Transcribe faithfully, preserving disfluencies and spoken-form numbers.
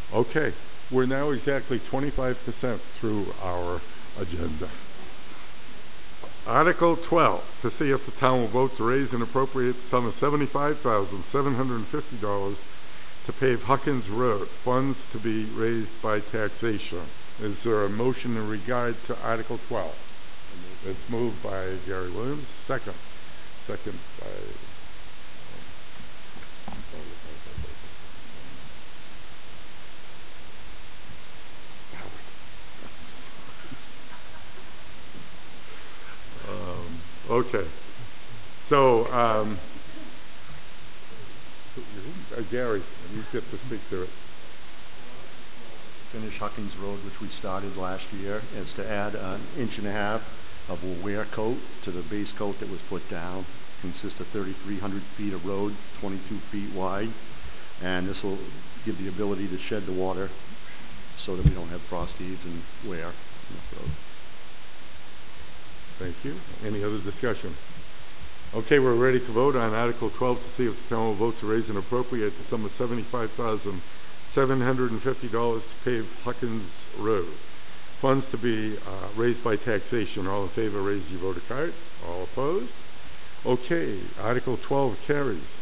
Okay, we're now exactly twenty-five percent through our agenda. Article twelve, to see if the town will vote to raise and appropriate the sum of seventy-five thousand seven hundred fifty dollars to pave Huckins Road, funds to be raised by taxation. Is there a motion in regard to Article twelve? It's moved by Gary Williams, second. Second by um, okay. So, um, uh, Gary, you get to speak to it. Finish Huckins Road, which we started last year, is to add an inch and a half of a wear coat to the base coat that was put down. Consists of thirty-three hundred feet of road, twenty-two feet wide, and this will give the ability to shed the water so that we don't have frost heaves and wear on the road. Thank you. Any other discussion? Okay, we're ready to vote on Article twelve to see if the town will vote to raise and appropriate the sum of seventy-five thousand seven hundred fifty dollars to pave Huckins Road. Funds to be uh, raised by taxation. All in favor, raise your voter card. All opposed? Okay, Article twelve carries.